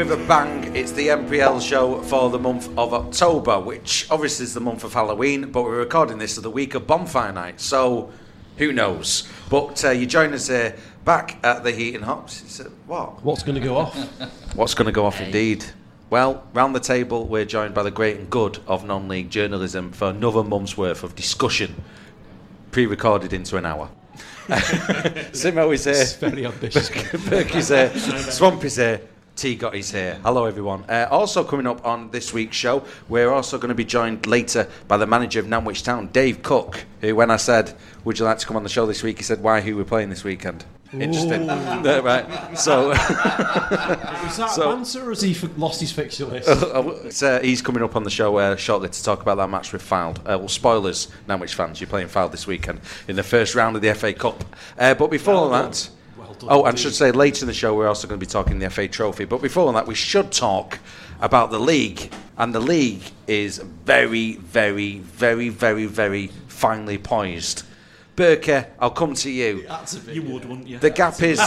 with a bang. It's the MPL show for the month of October, which obviously is the month of Halloween, but we're recording this the week of Bonfire Night, so who knows? But you join us here back at the Heat and Hops. It's, what? What's going to go off? What's going to go off indeed? Well, round the table, we're joined by the great and good of non-league journalism for another month's worth of discussion, pre-recorded into an hour. Simo is here. It's very ambitious. Burke is here. Swamp is here. T-Got is here. Hello, everyone. Also coming up on this week's show, we're also going to be joined later by the manager of Nantwich Town, Dave Cook, who, when I said, would you like to come on the show this week, he said, why, who we're playing this weekend? Interesting. Right. So, Was that answer, or has he lost his fixture list? He's coming up on the show shortly to talk about that match with Fylde. Well, spoilers, Nantwich fans, you're playing Fylde this weekend in the first round of the FA Cup. But before that... and I should say later in the show we're also going to be talking the FA Trophy. But before that, we should talk about the league. And the league is very, very, very, very, very finely poised. Burke, I'll come to you. You would, wouldn't you? The gap is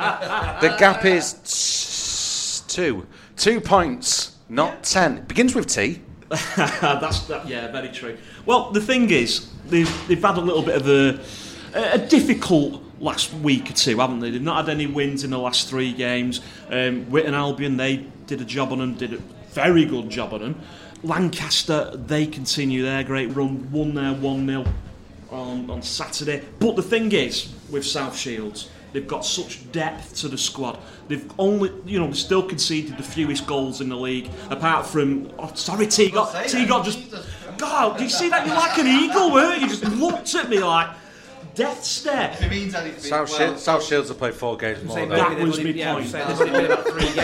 2 points, not 10. It begins with T. Yeah, very true. Well, the thing is, they've had a little bit of a difficult last week or two, haven't they? They've not had any wins in the last 3 games. Witton Albion, they did a job on them, did a very good job on them. Lancaster, they continue their great run, won there 1-0 on Saturday. But the thing is, with South Shields, they've got such depth to the squad. They've only, they still conceded the fewest goals in the league, apart from, T-Got just, God, do you see that? You're like an eagle, weren't you? Just looked at me like death stare. If it means anything, South Shields have played 4 games more than that was my point. There's only been about 3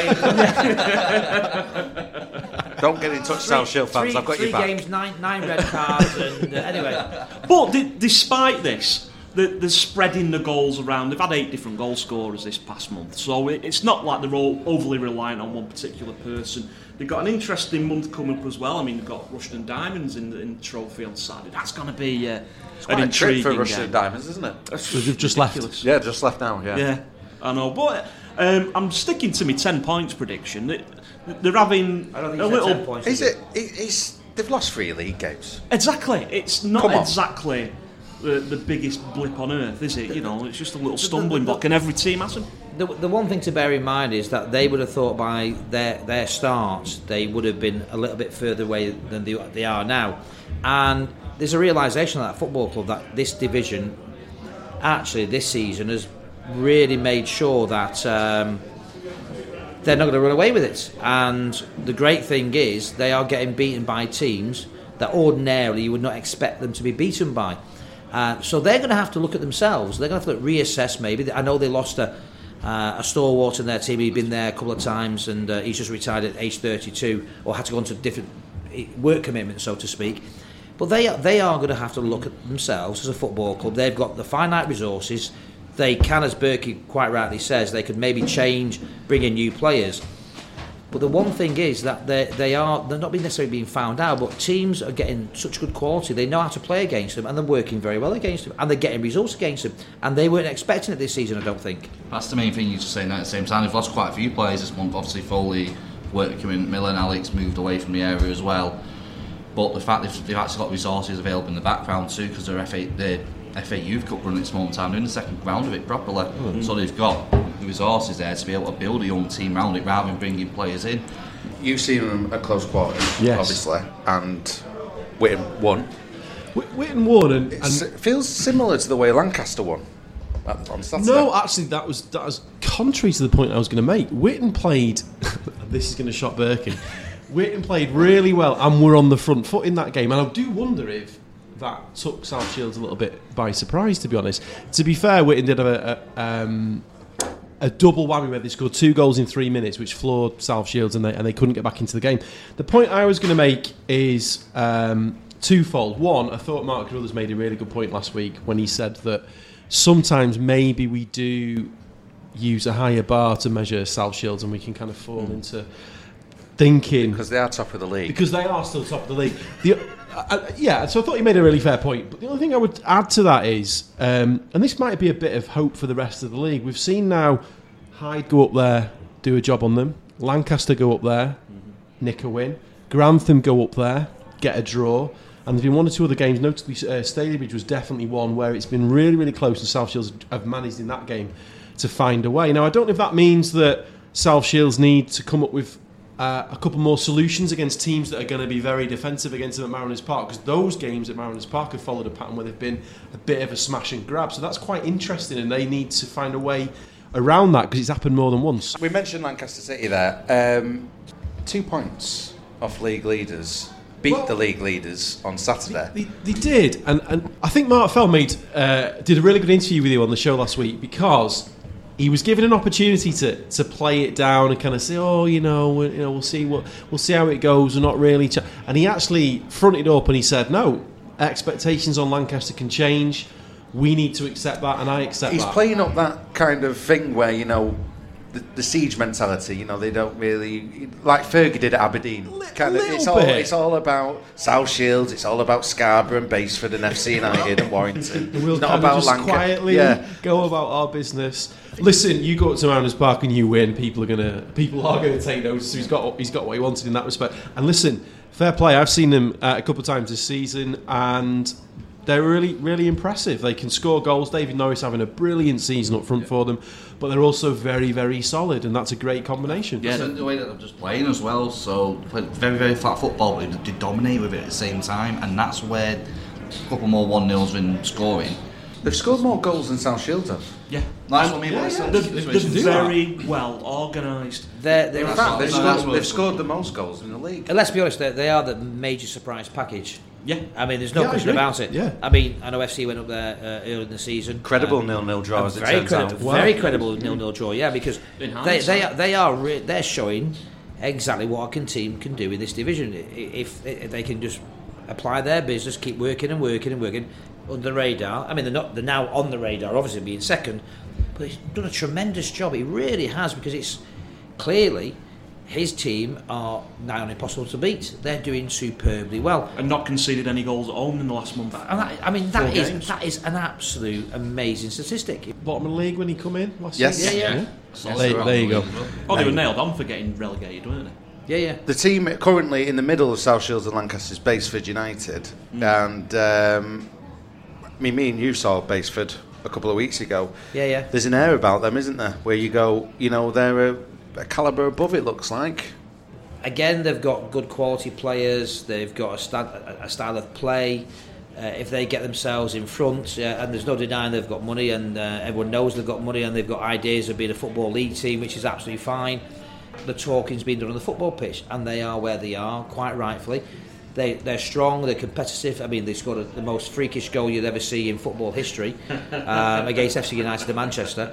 games. Don't get in touch, South Shield fans. I've got your back. 3 games, 9 red cards, and anyway. But despite this, they're spreading the goals around. They've had 8 different goal scorers this past month, so it's not like they're all overly reliant on one particular person. They've got an interesting month coming up as well. I mean, they've got Rushden Diamonds in the trophy on Saturday. That's going to be an intriguing for game. Rushden Diamonds, isn't it? They've just left. Yeah, just left now. Yeah, I know. But I'm sticking to my 10 points prediction. They're having I don't think a little. 10 points. They've lost 3 league games. Exactly. It's not exactly the biggest blip on earth, is it? It's just a little stumbling block, and every team has them. The one thing to bear in mind is that they would have thought by their starts they would have been a little bit further away than they are now, and there's a realisation of that football club that this division actually this season has really made sure that they're not going to run away with it. And the great thing is they are getting beaten by teams that ordinarily you would not expect them to be beaten by. So they're going to have to look at themselves. They're going to have to reassess maybe. I know they lost a stalwart in their team. He'd been there a couple of times and he's just retired at age 32 or had to go into different work commitments, so to speak. But they are going to have to look at themselves as a football club. They've got the finite resources. They can, as Berkey quite rightly says, they could maybe change, bring in new players. But the one thing is that they're not necessarily being found out, but teams are getting such good quality. They know how to play against them, and they're working very well against them, and they're getting results against them. And they weren't expecting it this season, I don't think. That's the main thing you're just saying at the same time. They've lost quite a few players this month. Obviously, Foley, working Miller and Alex moved away from the area as well. But the fact they've actually got resources available in the background too, because they're FA Youth Cup running at this moment in time, doing the second round of it properly. So they've got the resources there to be able to build a young team around it rather than bringing players in. You've seen them at close quarters, yes, obviously, and Witton won. Witton won, and it feels similar to the way Lancaster won on Saturday. No, actually, that was contrary to the point I was going to make. Witton played. This is going to shock Birkin. Witton played really well, and were on the front foot in that game. And I do wonder if that took South Shields a little bit by surprise, to be honest. To be fair, Witton did have a double whammy where they scored 2 goals in 3 minutes, which floored South Shields, and they couldn't get back into the game. The point I was going to make is twofold. One, I thought Mark Carruthers made a really good point last week when he said that sometimes maybe we do use a higher bar to measure South Shields, and we can kind of fall into thinking... Because they are top of the league. Because they are still top of the league. Yeah, so I thought he made a really fair point. But the only thing I would add to that is, and this might be a bit of hope for the rest of the league, we've seen now Hyde go up there, do a job on them. Lancaster go up there, nick a win. Grantham go up there, get a draw. And there's been one or two other games, notably Stalybridge was definitely one where it's been really, really close, and South Shields have managed in that game to find a way. Now, I don't know if that means that South Shields need to come up with a couple more solutions against teams that are going to be very defensive against them at Mariners Park, because those games at Mariners Park have followed a pattern where they've been a bit of a smash and grab. So that's quite interesting, and they need to find a way around that because it's happened more than once. We mentioned Lancaster City there. 2 points off league leaders. Beat the league leaders on Saturday. They did, and I think Mark Feldmead did a really good interview with you on the show last week, because he was given an opportunity to play it down and kind of say, we'll see how it goes. We're not really, and he actually fronted up and he said, no, expectations on Lancaster can change. We need to accept that, and I accept that. He's playing up that kind of thing where the siege mentality, they don't really, like Fergie did at Aberdeen. It's all about South Shields, it's all about Scarborough and Baseford and FC United and Warrington. We'll it's not about just Lancaster. Quietly go about our business. Listen, you go up to Mariners Park and you win. People are gonna take notice. So he's got what he wanted in that respect. And listen, fair play. I've seen them a couple of times this season, and they're really, really impressive. They can score goals. David Norris having a brilliant season up front for them, but they're also very, very solid, and that's a great combination. Yeah, the way that they're just playing as well. So they played very, very flat football, but they dominate with it at the same time, and that's where a couple more 1-0s been scoring. They've scored more goals than South Shields have. Yeah, that's what I mean. They're very well organised. In fact, they've scored the most goals in the league. Let's be honest, they are the major surprise package. Yeah, I mean, there's no question about it. Yeah. I mean, I know FC went up there early in the season. Credible 0-0 draw, as it turns out. Very credible 0-0 draw, yeah, because they're showing exactly what a team can do in this division if they can just apply their business, keep working and working and working under the radar. I mean, they're now on the radar, obviously being second, but he's done a tremendous job. He really has, because it's clearly his team are now impossible to beat. They're doing superbly well and not conceded any goals at home in the last month. And that is an absolute amazing statistic. Bottom of the league when he come in last yes. season. There you go. They were nailed on for getting relegated, weren't they? Yeah. The team currently in the middle of South Shields and Lancaster is Baseford United, and me and you saw Baseford a couple of weeks ago. Yeah. There's an air about them, isn't there? Where you go, they're a calibre above, it looks like. Again, they've got good quality players. They've got a style of play. If they get themselves in front, and there's no denying they've got money, and everyone knows they've got money, and they've got ideas of being a football league team, which is absolutely fine. The talking's been done on the football pitch, and they are where they are, quite rightfully. They're strong, they're competitive. I mean, they scored the most freakish goal you'd ever see in football history against FC United of Manchester.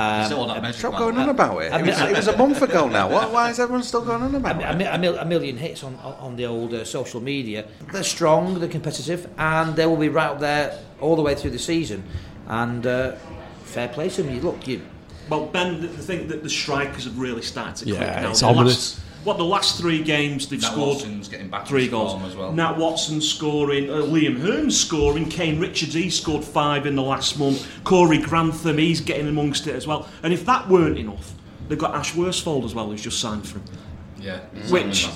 Stop going on about it. It was a month ago now. Why is everyone still going on about it? A million hits on the old social media. They're strong, they're competitive, and they will be right up there all the way through the season. And fair play to them. Well, Ben, the thing that the strikers have really started to click now. It's ominous. The last 3 games they've scored getting back 3 goals as well. Nat Watson scoring, Liam Hearns scoring, Kane Richards, he scored 5 in the last month, Corey Grantham, he's getting amongst it as well. And if that weren't enough, they've got Ash Worsfold as well, who's just signed for him. Yeah. Which,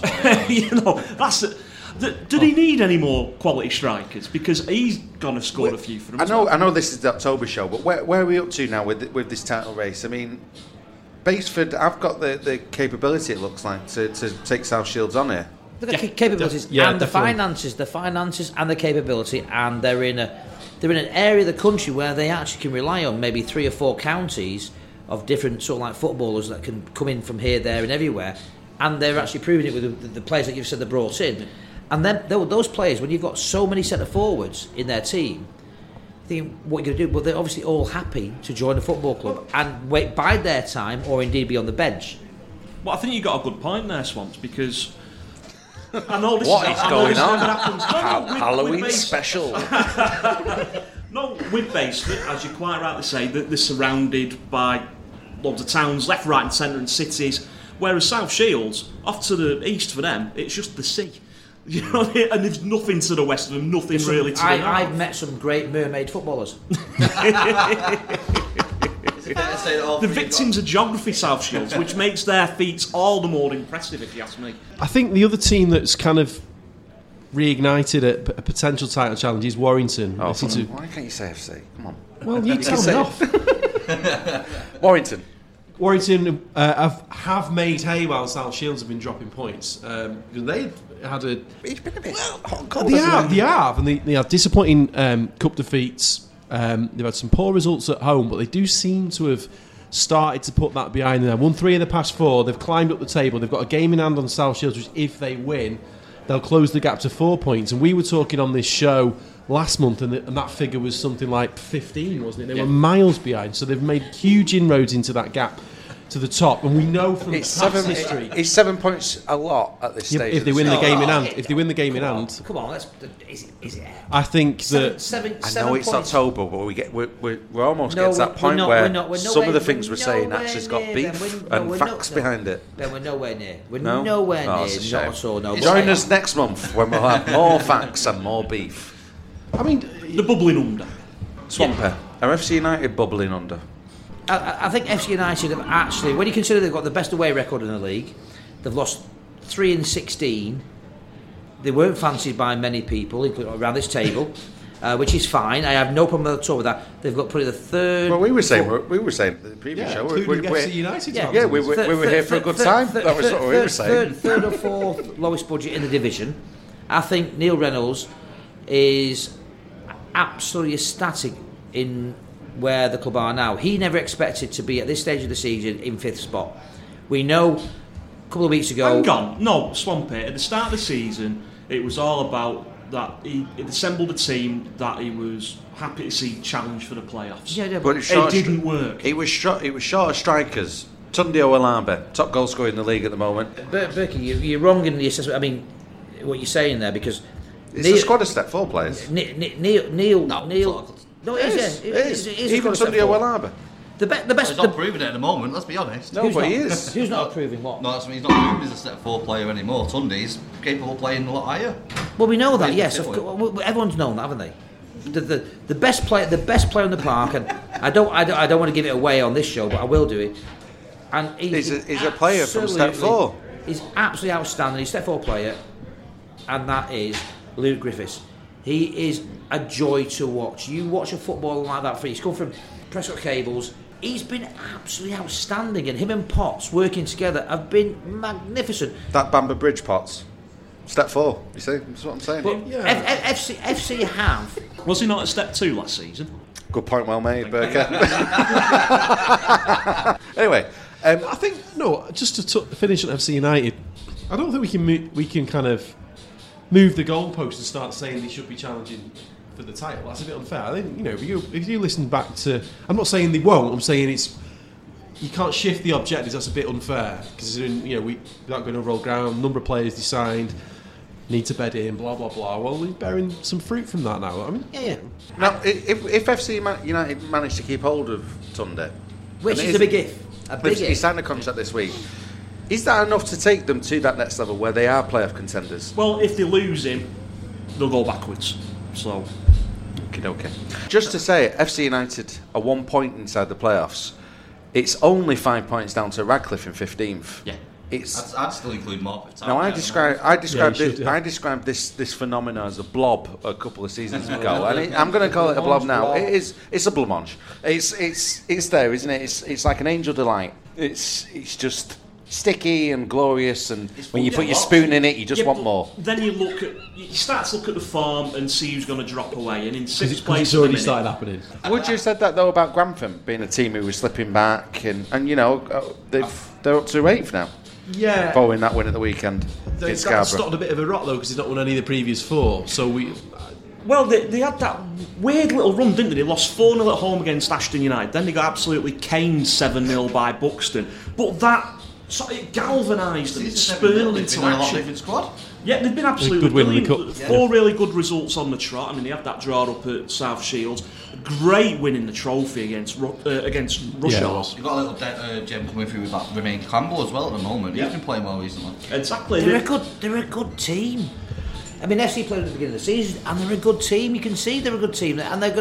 that's it. Did he need any more quality strikers? Because he's going to score a few for them. I know this is the October show, but where are we up to now with this title race? I mean, Baseford, I've got the capability, it looks like, to take South Shields on here. They've got capabilities and the finances and the capability, and they're in an area of the country where they actually can rely on maybe 3 or 4 counties of different sort of like footballers that can come in from here, there, and everywhere, and they're actually proving it with the players that you've said they brought in, and then those players, when you've got so many centre forwards in their team. Thinking, what you're going to do? Well, they're obviously all happy to join a football club and bide their time, or indeed be on the bench. Well, I think you got a good point there, Swans, because I know this what is going on? Halloween special. No, with Baseford, as you quite rightly say, that they're surrounded by loads of towns, left, right, and centre, and cities. Whereas South Shields, off to the east for them, it's just the sea. You know, and there's nothing to the west of them, nothing really to the north. I've met some great mermaid footballers. The victims of geography, South Shields, which makes their feats all the more impressive, if you ask me. I think the other team that's kind of reignited a potential title challenge is Warrington. Why can't you say FC? Come on. Well, you tell me off. Warrington. Warrington have made hay while South Shields have been dropping points. They had a... It's been a bit... They have, and they had disappointing cup defeats. They've had some poor results at home, but they do seem to have started to put that behind them. They've won 3 of the past 4. They've climbed up the table. They've got a game in hand on South Shields, which if they win, they'll close the gap to 4 points. And we were talking on this show last month, and that figure was something like 15, wasn't it? They were miles behind, so they've made huge inroads into that gap to the top, and we know from past history. It's 7 points a lot at this stage. If they win the game in hand, if they win the game in hand, come on, is it? I think that seven I know it's points. October, but we're almost getting to that point where some of the things we're saying actually has got beef and facts behind it. Then we're nowhere near. We're No? nowhere Oh, near. it's a shame. Not at all. No. Join us next month when we'll have more facts and more beef. I mean, The bubbling under. Swampy, are FC United bubbling under? I think FC United have actually, when you consider they've got the best away record in the league, they've lost 3 in 16. They weren't fancied by many people, including around this table, which is fine. I have no problem at all with that. They've got probably the third. Well, we were saying in the previous show. including FC United. Yeah, we were here for a good time. That was what we were saying. Third or fourth lowest budget in the division. I think Neil Reynolds is absolutely ecstatic in where the club are now. He never expected to be at this stage of the season in 5th spot. We know a couple of weeks ago. Hang on, no, Swampy. At the start of the season, it was all about that he assembled a team that he was happy to see challenge for the playoffs. Yeah, But it didn't work. It was short of strikers. Tunde Oalabe, top goal scorer in the league at the moment. Berkey, you're wrong in the assessment. I mean, what you're saying there, because It's a squad of step 4 players. Neil. No, it is. Even Tunde Oalabe. The best. He's not proving it at the moment, let's be honest. No, but he is. Who's not approving what? No, that's he's not proving he's a step 4 player anymore. Tunde's capable of playing a lot higher. Well, we know that. Yeah, Yes, of definitely. course. Everyone's known that, haven't they? The best player in the park, and I don't want to give it away on this show, but I will do it. And He's a player from step 4. He's absolutely outstanding. He's a step 4 player, and that is Luke Griffiths. He is a joy to watch. You watch a footballer like that. He's come from Prescott Cables. He's been absolutely outstanding, and him and Potts working together have been magnificent. That Bamber Bridge Potts. Step 4. You see? That's what I'm saying. But FC have. Was he not at step 2 last season? Good point, well made, Burker. Anyway, I think just to finish on FC United, I don't think we can kind of move the goalpost and start saying they should be challenging for the title. That's a bit unfair. I think if you listen back to, I'm not saying they won't. I'm saying you can't shift the objectives. That's a bit unfair considering without going over all ground, number of players they signed, need to bed in, blah blah blah. Well, we're bearing some fruit from that now. I mean, Yeah. now if FC United managed to keep hold of Tunde, Which and is a big if. A big he if. signed a contract this week. Is that enough to take them to that next level where they are playoff contenders? Well, if they lose him, they'll go backwards. So, Okay. Just to say, FC United are 1 point inside the playoffs. It's only 5 points down to Radcliffe in 15th. yeah. I'd still include Morpeth. Now I described should, this phenomenon as a blob a couple of seasons ago, and I'm going to call it a blob now. It's a blancmange. It's there, isn't it? It's like an angel delight. It's just sticky and glorious, and when you put your spoon in it, you just want but more. Then you start to look at the form and see who's going to drop away, and in 6th because place it's at the already minute- started happening. Would you have said that though about Grantham being a team who was slipping back, and they're up to 8th now Yeah, following that win at the weekend that against Scarborough. stopped a bit of a rot though because he's not won any of the previous 4. So Well, they had that weird little run, didn't they? They lost 4-0 at home against Ashton United. Then they got absolutely caned 7-0 by Buxton. But that sort of galvanised them, it spurred them into a lot action. different squad. Yeah, they've been absolutely good win in the brilliant. cup. 4 really good results on the trot. I mean, they had that draw up at South Shields. A great win in the trophy against Rushall. You've got a little gem coming through with that Remain Campbell as well at the moment. Yeah. He's been playing well recently. Exactly. They're a good team. I mean, FC played at the beginning of the season, and they're a good team. You can see they're a good team, and they're going to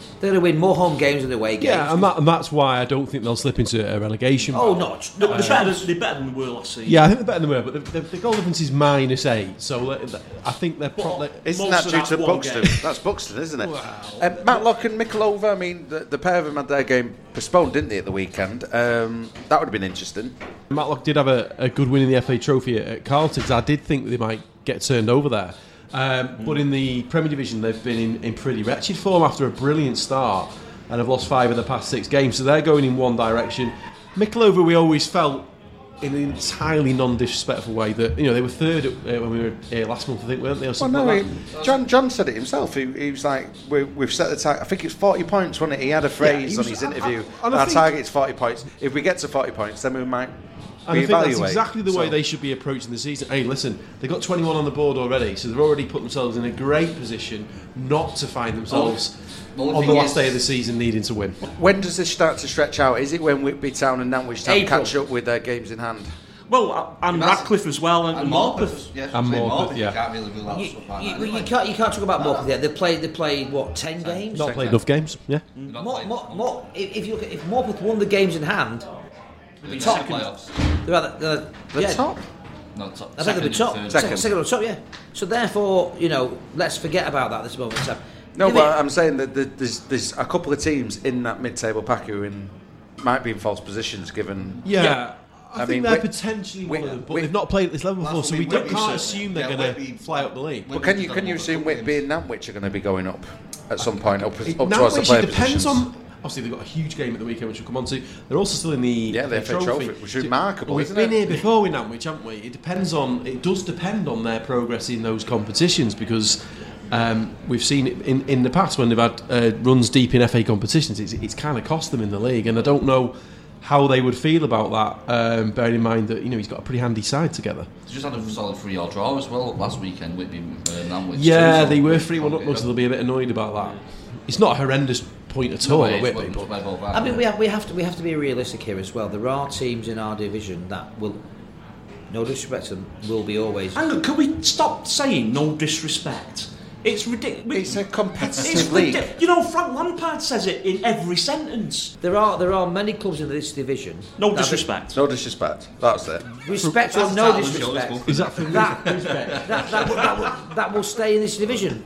They're going to win more home games than away games. Yeah, and that's why I don't think they'll slip into a relegation. Oh, battle. no, They're better than they were last season. Yeah, I think they're better than they were, but the goal difference is -8, so I think they're probably... Isn't Most that of due that's to one Buxton? game. That's Buxton, isn't it? Wow. Matlock and Mikulova, I mean, the pair of them had their game postponed, didn't they, at the weekend? That would have been interesting. Matlock did have a good win in the FA Trophy at Carlton, 'cause I did think that they might get turned over there. But in the Premier Division, they've been in pretty wretched form after a brilliant start and have lost 5 of the past 6 games, so they're going in one direction. Mikulova, we always felt, in an entirely non-disrespectful way, that they were third when we were here last month, I think, weren't they? Or something like that. John said it himself. He was like, we've set the target. I think it's 40 points, wasn't it? He had a phrase on his interview. Our target's 40 points. If we get to 40 points, then we might and I think that's exactly the way they should be approaching the season. Hey, listen, they've got 21 on the board already, so they've already put themselves in a great position not to find themselves on the last day of the season needing to win. When does this start to stretch out? Is it when Whitby Town and Nantwich Town April. catch up with their games in hand? Well, and Radcliffe as well, and Morpeth. And Morpeth, yeah. You can't really rule out stuff like that. You can't talk about Morpeth yet. They played what, 10 games? Not played enough games, yeah. If you look if Morpeth won the games in hand, They're top playoffs. they're Top? Not top. I think they're the top. Second. Second on top, yeah. So therefore, let's forget about that this moment in time. No, but I'm saying that there's a couple of teams in that mid-table pack who might be in false positions given... Yeah. I think they're Whit- potentially one of them, but Whit- they've not played at this level before, so we Whitby can't should. assume they're Yeah, going Whitby- to fly up the league. But can you assume Whitby and Nantwich are going to be going up at some point, up towards the Nantwich, player it depends positions? on... Obviously, they've got a huge game at the weekend, which we'll come on to. They're also still in the FA Trophy, which is remarkable, We've isn't been it? here before with Nantwich, haven't we? It does depend on their progress in those competitions, because we've seen it in the past when they've had runs deep in FA competitions. It's kind of cost them in the league, and I don't know how they would feel about that, bearing in mind that he's got a pretty handy side together. They just had a solid 3-all draw as well last weekend, Whitby Nantwich. Yeah, too, they were so 3-1 up, so they'll be a bit annoyed about that. It's not a horrendous point at all at Whitby. I mean, we have to be realistic here as well. There are teams in our division that will, no disrespect to them, will be always. Hang on, can we stop saying no disrespect? It's ridiculous. It's a competitive league. Frank Lampard says it in every sentence. There are many clubs in this division. No disrespect. No disrespect. That's it. Respect or no disrespect. Is that for that will stay in this division,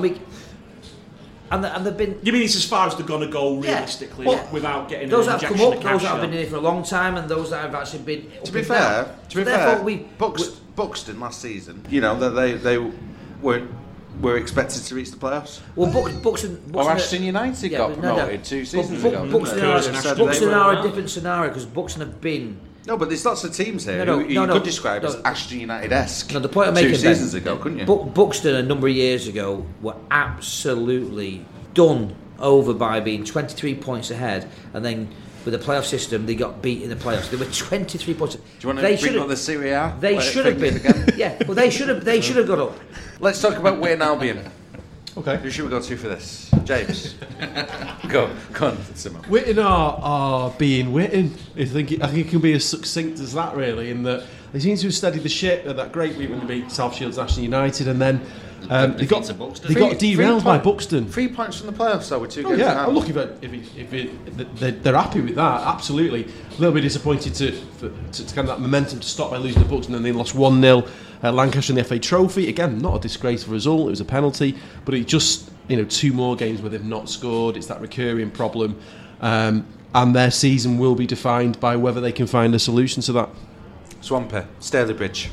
and they've been. You mean it's as far as they're going to go realistically, without getting those an that have injection come of up, cash? those that have been in it for a long time, and those that have actually been. To be fair, Buxton last season, they were expected to reach the playoffs. Well, Buxton Or Ashton United got promoted 2 seasons ago. Buxton are a different scenario because Buxton have been. No, but there's lots of teams here who you could describe as Ashton United-esque. No, the point I'm making 2 seasons ago, couldn't you? Buxton a number of years ago were absolutely done over by being 23 points ahead, and then with the playoff system they got beat in the playoffs. They were 23 points. Do you want to bring up the Serie A? They should have been. Yeah, well they should have got up. Let's talk about Wayne Albion. Okay. Who should we go to for this? James. Go on, Simon. Witten are being Witten. I think it can be as succinct as that, really, in that they seem to have steadied the ship. They're that great week when they beat South Shields, Ashton United, and then they got derailed by Buxton. 3 points from the playoffs, though, with 2 games in Yeah, hand. I'm looking if they're happy with that. Absolutely, a little bit disappointed to kind of that momentum to stop by losing to Buxton, and they lost 1-0 at Lancashire in the FA Trophy. Again, not a disgraceful result. It was a penalty, but it just 2 more games where they've not scored. It's that recurring problem, and their season will be defined by whether they can find a solution to that. Swampy, Stalybridge.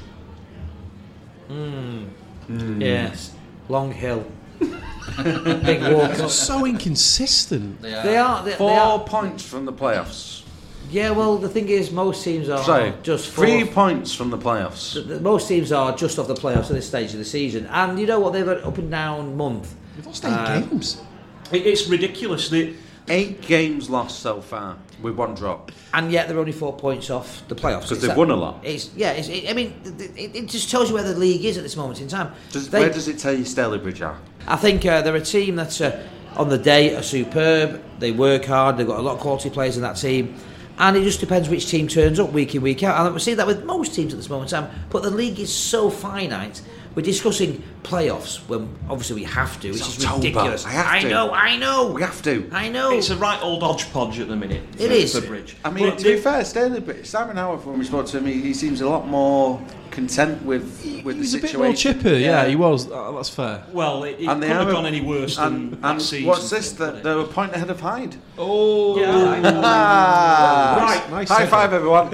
Yes, Long Hill. Big walk. So inconsistent. They are 4 points from the playoffs. Yeah, well, the thing is, most teams are Sorry, just 3 points from the playoffs. Most teams are just off the playoffs at this stage of the season, and you know what? They've had an up and down month. They've lost 8 games. It's ridiculous. 8 games lost so far with 1 drop, and yet they're only 4 points off the playoffs because they've won a lot. It just tells you where the league is at this moment in time. Where does it tell you Stalybridge are? I think they're a team that on the day are superb. They work hard. They've got a lot of quality players in that team. And it just depends which team turns up week in, week out. And we see that with most teams at this moment in time. But the league is so finite. We're discussing playoffs when obviously we have to, which is October. ridiculous. I know. We have to. I know. It's a right old hodgepodge at the minute. It is. For Bridge. I mean, to be fair, Sterling, but Simon Howard, when we spoke to him, he seems a lot more content with the He's a situation. bit more chipper, yeah, he was. That's fair. Well, it And couldn't have gone any worse than that season. What's this? They're a point ahead of Hyde. Oh, Yeah. Right. Nice High setup. five, everyone.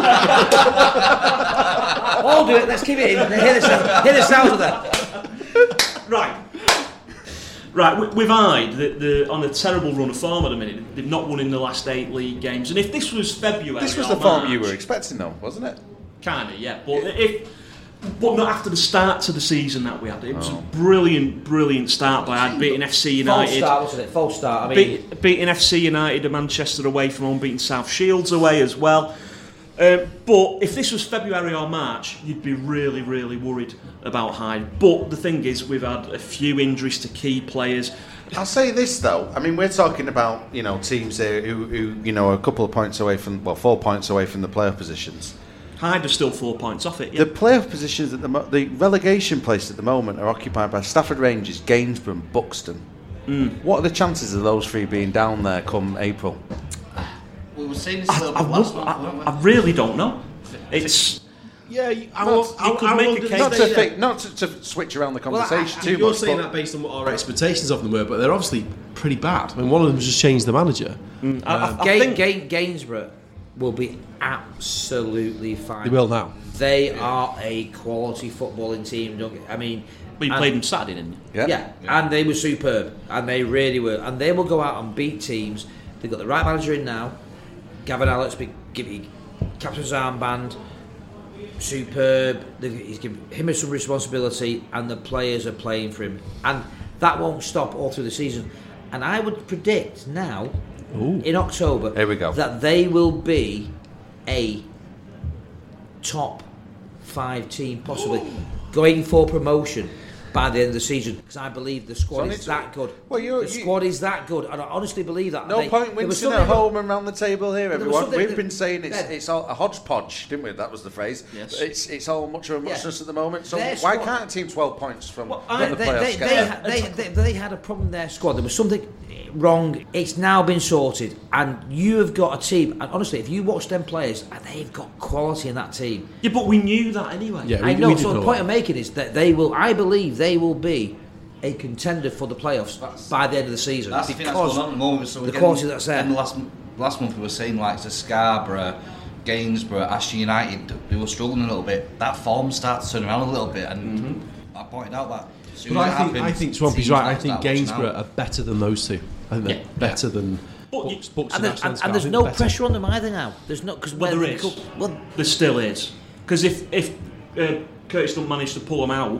All do it. Let's keep it in. Hear the sound of that. Right, with Hyde, they're on a terrible run of form at the minute. They've not won in the last 8 league games. And if this was February, This was or the form March, you were expecting, though, wasn't it? kind of, yeah. But not after the start to the season that we had. It was a brilliant start by Hyde, beating FC False United. start, wasn't it? False start. I mean, Beating FC United and Manchester away from home, beating South Shields away as well. But if this was February or March, you'd be really worried about Hyde. But the thing is, we've had a few injuries to key players. I'll say this though. I mean, we're talking about teams here who are a couple of points away from 4 points away from the playoff positions. Hyde are still 4 points off it. Yeah. The playoff positions at the relegation place at the moment are occupied by Stafford Rangers, Gainsborough, and Buxton. What are the chances of those three being down there come April? We were saying this a little bit last month, weren't we? I really don't know. It's Yeah, Not to switch around the conversation too you're much. saying but that based on what our expectations of them were, but they're obviously pretty bad. I mean, one of them just changed the manager. I think Gainsborough will be absolutely fine. They will now. They are a quality footballing team. we played them Saturday, didn't you? Yeah, and they were superb, and they really were, and they will go out and beat teams. They've got the right manager in now. Gavin Alex, captain's armband, superb. He's given him some responsibility, and the players are playing for him, and that won't stop all through the season. And I would predict now, in October, Here we go. that they will be a top 5 team, possibly going for promotion by the end of the season, because I believe the squad is that good. Well, the squad is that good, and I honestly believe that. no point wincing at home and round the table here, was everyone. something We've that- been saying it's all a hodgepodge, didn't we? That was the phrase. Yes. It's all much of a muchness at the moment. So Their why squad- can't a team 12 points from the They playoffs get there? had a problem in their squad. There was something wrong. It's now been sorted, and you have got a team. And honestly, if you watch them players, they've got quality in that team. Yeah, but we knew that anyway. Yeah, I know. did So the know point that. I'm making is that they will. I believe they will be a contender for the playoffs by the end of the season, That's the thing that's because going on at the moment. So the again, quality that's there. in the last month we were saying like to Scarborough, Gainsborough, Ashton United, we were struggling a little bit. That form started to turn around a little bit, and I pointed out that. As soon But as it I happens, think Swampy's teams right. I like think that Gainsborough watch are better than those two. I think they're better than But you- Bucks and, and and there's no pressure on them either now. There's not because Well, there is. Well, There still is. Because if Curtis don't manage to pull them out,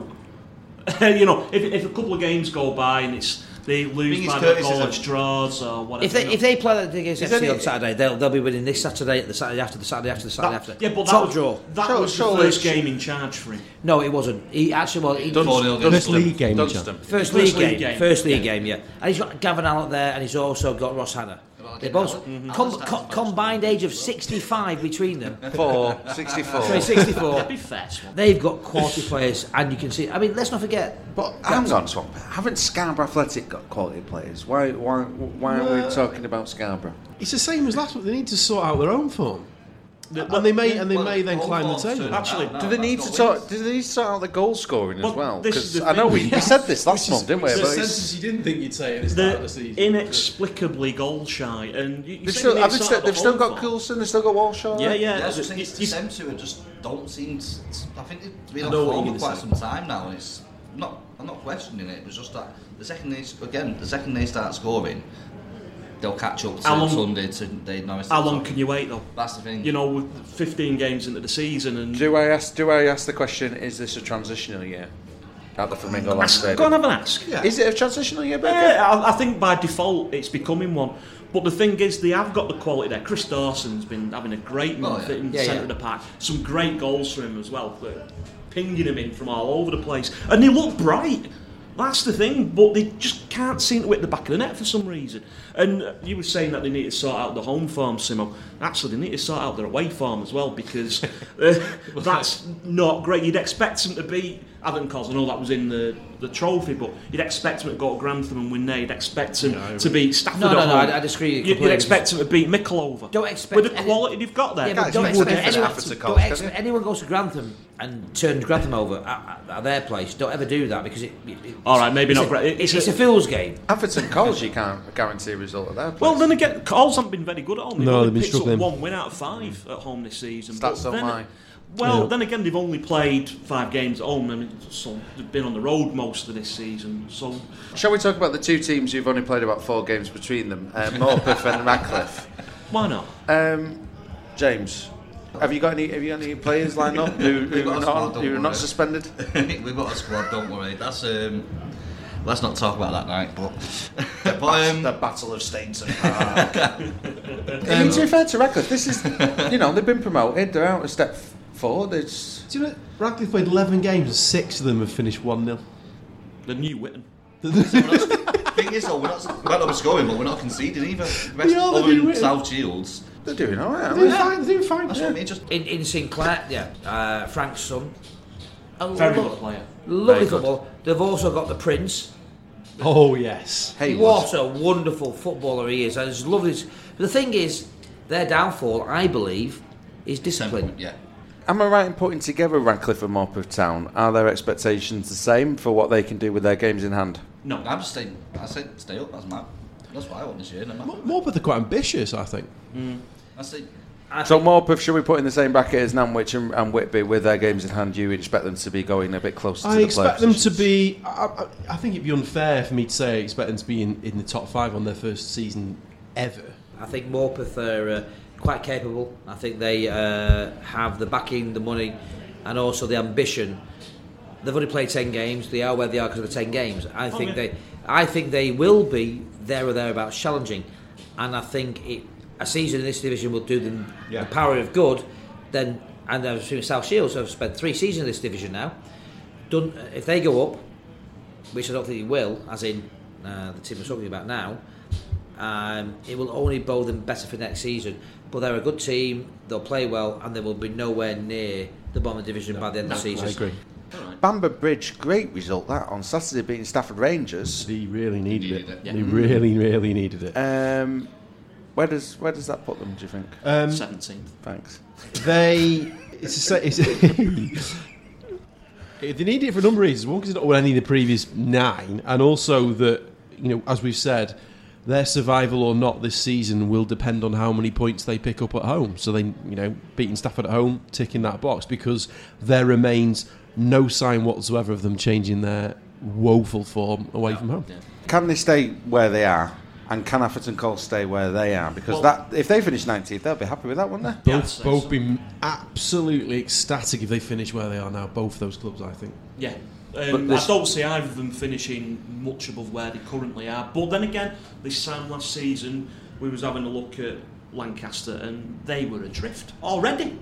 if a couple of games go by and they lose Thing is, by Curtis the is college draws or whatever. if they play that against Is FC any- on Saturday, they'll be winning this Saturday, the Saturday after, the Saturday after, the Saturday after. Yeah, but top draw. That So- was the so first it's- game in charge for him. No, it wasn't. He actually was. He 4-0 First against league game, Dunstan. John. First First league league game. game. First league game, yeah. And he's got Gavin Allen there, and he's also got Ross Hanna. They both combined age of 65 between them. 64. Sorry, 64. Be fair, Swan. They've got quality players, and you can see. I mean, let's not forget. But hang on, Swamp. Haven't Scarborough Athletic got quality players? Why are we talking about Scarborough? It's the same as last week. They need to sort out their own form, and they may then climb the table. Actually, Do they need to sort out the goal scoring as Well, well? this is Because the I know thing. we said this last month, didn't we? It's a But it's- sentence you didn't think you'd say at the start of the season. inexplicably goal shy, and they've still got Coulson. Coulson, they've still got Walshaw. Yeah, Yeah, yeah. that's what I'm saying. It's You- them two just don't seem. I think they've been I on know what form you're for gonna quite say. some time now, and it's not. I'm not questioning it. It was just that the second they start scoring, they'll catch up to How long- Sunday to they know. How long can you wait though? That's the thing. With 15 games into the season, and Do I ask the question? Is this a transitional year at the Flamingo Land go and Stadium? have an ask. Yeah. Is it a transitional year, Becker? Yeah, I think by default it's becoming one. But the thing is, they have got the quality there. Chris Dawson's been having a great month in the centre of the park. Some great goals for him as well, pinging him in from all over the place. And they look bright. That's the thing, but they just can't seem to hit the back of the net for some reason. And you were saying that they need to sort out the home form, Simo. Actually, they need to sort out their away form as well, because that's not great. You'd expect them to beat Atherton College, I know that was in the trophy, but you'd expect them to go to Grantham and win there. You'd expect them to beat Stafford at home. I disagree. You'd expect them to beat Micklehove. Don't expect with the quality they've got there. Yeah, but don't expect anyone goes to Grantham and turns Grantham over at their place. Don't ever do that because all right, maybe not. It's a fool's game. Atherton College, you can't guarantee a result at their place. Well, then again, Coles haven't been very good at home. They've only been picked up struggling. 1 win out of 5 at home this season. Stats don't lie. Well, then again, they've only played 5 games at home. I mean, so they've been on the road most of this season. So, shall we talk about the 2 teams who've only played about 4 games between them, Morpeth and Radcliffe? Why not? James, have you got any players lined up who are not suspended? We've got a squad. Don't worry. That's let's not talk about that night. But the Battle of Stainton Park. To be fair to Radcliffe, this is they've been promoted. They're out a step forward. Do you know Radcliffe played 11 games and 6 of them have finished 1-0. The new Whitton. The thing is, though, we're not scoring, but we're not conceding either. The rest other than South Shields, they're doing all right. They're doing fine. That's what I mean. Just in Sinclair, Frank's son. Very good player. Lovely football. They've also got the Prince. Oh yes. What a wonderful footballer he is. And it's lovely. But the thing is, their downfall, I believe, is discipline. yeah. Am I right in putting together Radcliffe and Morpeth Town? Are their expectations the same for what they can do with their games in hand? No. I said stay up. That's what I want this year. Morpeth are quite ambitious, I think. So Morpeth, should we put in the same bracket as Nantwich and Whitby with their games in hand? You expect them to be going a bit closer to the playoff positions? I expect them to be... I think it'd be unfair for me to say I expect them to be in the top 5 on their first season ever. I think Morpeth are quite capable. I think they have the backing, the money, and also the ambition. They've only played 10 games. They are where they are because of the 10 games. I think they will be there or thereabouts challenging, and I think a season in this division will do them the power of good. Then, and I'm assuming South Shields have spent 3 seasons in this division now. If they go up, which I don't think they will, as in the team we're talking about now, it will only bode them better for next season. But they're a good team, they'll play well, and they will be nowhere near the bottom of the division by the end of the season. I agree. Bamber Bridge, great result that on Saturday, beating Stafford Rangers. They really needed it. Yeah. They really, really needed it. Where does that put them, do you think? 17th. Thanks. They need it for a number of reasons. One, because they've not won any of the previous 9, and also that, as we've said, their survival or not this season will depend on how many points they pick up at home. So they, beating Stafford at home, ticking that box, because there remains no sign whatsoever of them changing their woeful form away from home. Yeah. Can they stay where they are? And can Atherton College stay where they are? Because if they finish 19th, they'll be happy with that, wouldn't they? Both be absolutely ecstatic if they finish where they are now. Both those clubs, I think. Yeah. I don't see either of them finishing much above where they currently are. But then again, this time last season, we was having a look at Lancaster and they were adrift already.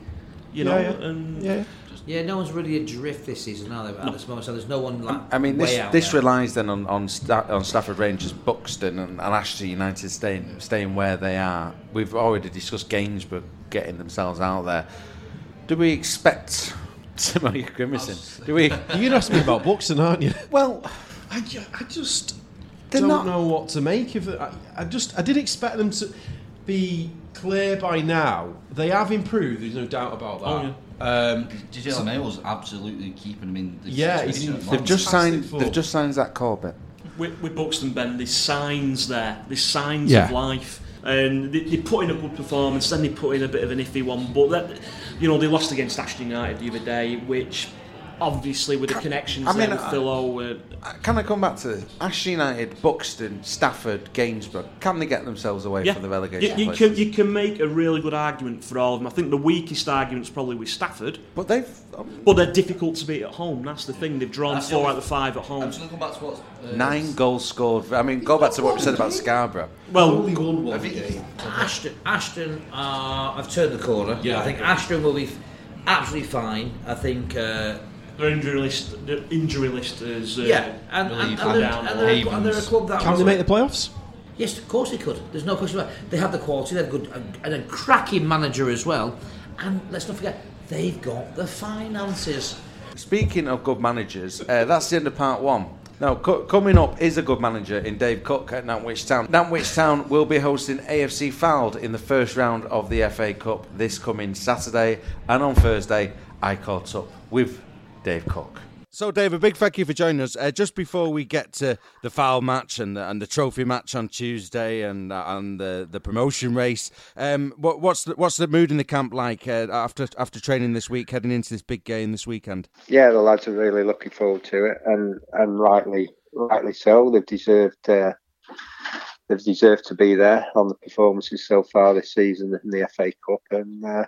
No one's really adrift this season, are they? At this moment, so there's no one this relies then on Stafford Rangers, Buxton, and Ashton United staying where they are. We've already discussed Gainsborough getting themselves out there. Do we expect? Simon, you're grimacing. Do we? You're going to ask me about Buxton, aren't you? Well, I just don't know what to make of it. I did expect them to be clear by now. They have improved. There's no doubt about that. Oh, yeah. DJ LeMay was absolutely keeping them in. They've just signed Zach Corbett. With Buxton, Ben, there's signs there. There's signs of life. And they put in a good performance, then they put in a bit of an iffy one. But they lost against Ashton United the other day, which obviously with the connections with Philo. Can I come back to this? Ashton United, Buxton, Stafford, Gainsborough. Can they get themselves away from the relegation? You can make a really good argument for all of them. I think the weakest argument's probably with Stafford. But they're difficult to beat at home. That's the thing. They've drawn 4 out of the 5 at home. I'm just going to come back to what 9 goals scored. I mean, go back to what we said about Scarborough. Well, only won 1 game. Ashton, I've turned the corner. Yeah, I think Ashton will be absolutely fine. I think. Their injury list is and they're a club that Can they make the playoffs? Yes, of course they could. There's no question about it. They have the quality. They've good and a cracking manager as well. And let's not forget, they've got the finances. Speaking of good managers, that's the end of part one. Now, coming up is a good manager in Dave Cook at Nantwich Town. Nantwich Town will be hosting AFC Fylde in the first round of the FA Cup this coming Saturday, and on Thursday I caught up with Dave Cook. So, Dave, a big thank you for joining us. Just before we get to the Fylde match and the trophy match on Tuesday and the promotion race, what's the mood in the camp like after training this week, heading into this big game this weekend? Yeah, the lads are really looking forward to it, and rightly so. They've deserved to be there on the performances so far this season in the FA Cup, and